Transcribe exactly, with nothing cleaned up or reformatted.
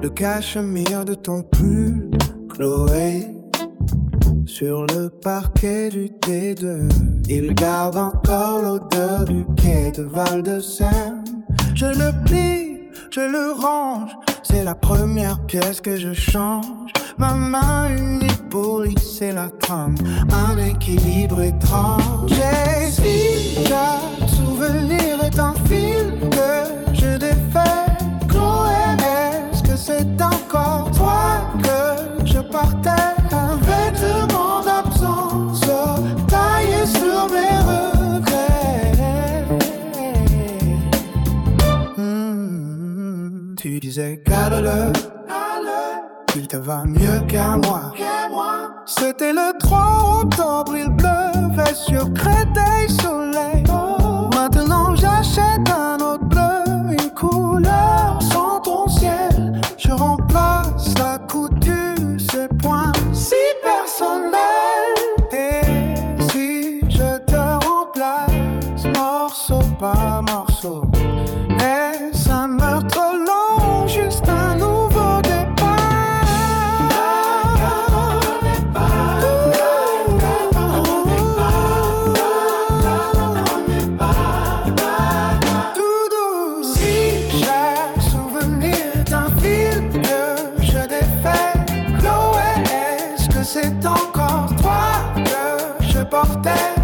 le cachemire de ton pull, Chloé. Sur le parquet du T deux, il garde encore l'odeur du quai de Val-de-Seine. Je le plie, je le range, c'est la première pièce que je change. Ma main unie pour lisser la trame, un équilibre étrange. Et si chaque souvenir est un fil que je défais, Chloé, est-ce que c'est encore toi que je partais? Un vêtement d'absence taillé sur mes regrets. Mmh, tu disais garde-le, il te va mieux qu'à moi. C'était le trois octobre, il pleuvait sur Créteil Soleil. Maintenant j'achète un autre bleu, une couleur sans ton ciel. Je remplace la couture, ces points si personnels. Et si je te remplace, morceau par morceau, est-ce un meurtre long, juste un nouveau départ? Si chaque souvenir est un fil que je défais, Chloé, est-ce que c'est encore toi que je portais?